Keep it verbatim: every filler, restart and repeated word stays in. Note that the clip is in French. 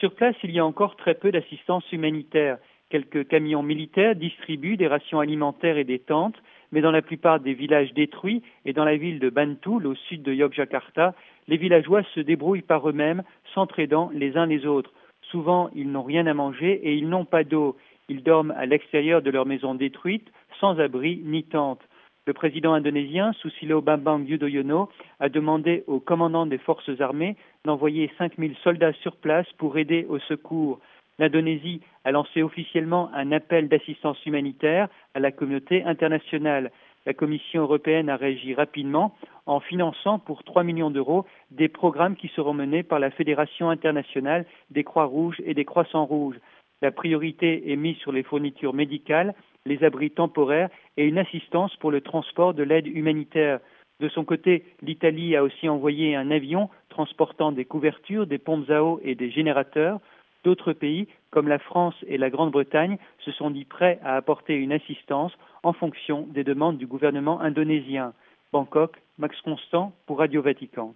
Sur place, il y a encore très peu d'assistance humanitaire. Quelques camions militaires distribuent des rations alimentaires et des tentes, mais dans la plupart des villages détruits et dans la ville de Bantul, au sud de Yogyakarta, les villageois se débrouillent par eux-mêmes, s'entraidant les uns les autres. Souvent, ils n'ont rien à manger et ils n'ont pas d'eau. Ils dorment à l'extérieur de leur maison détruite, sans abri ni tente. Le président indonésien, Susilo Bambang Yudhoyono, a demandé au commandant des forces armées d'envoyer cinq mille soldats sur place pour aider au secours. L'Indonésie a lancé officiellement un appel d'assistance humanitaire à la communauté internationale. La Commission européenne a réagi rapidement en finançant pour trois millions d'euros des programmes qui seront menés par la Fédération internationale des Croix-Rouges et des Croissants-Rouges. La priorité est mise sur les fournitures médicales, les abris temporaires et une assistance pour le transport de l'aide humanitaire. De son côté, l'Italie a aussi envoyé un avion transportant des couvertures, des pompes à eau et des générateurs. D'autres pays, comme la France et la Grande-Bretagne, se sont dit prêts à apporter une assistance en fonction des demandes du gouvernement indonésien. Bangkok, Max Constant pour Radio Vatican.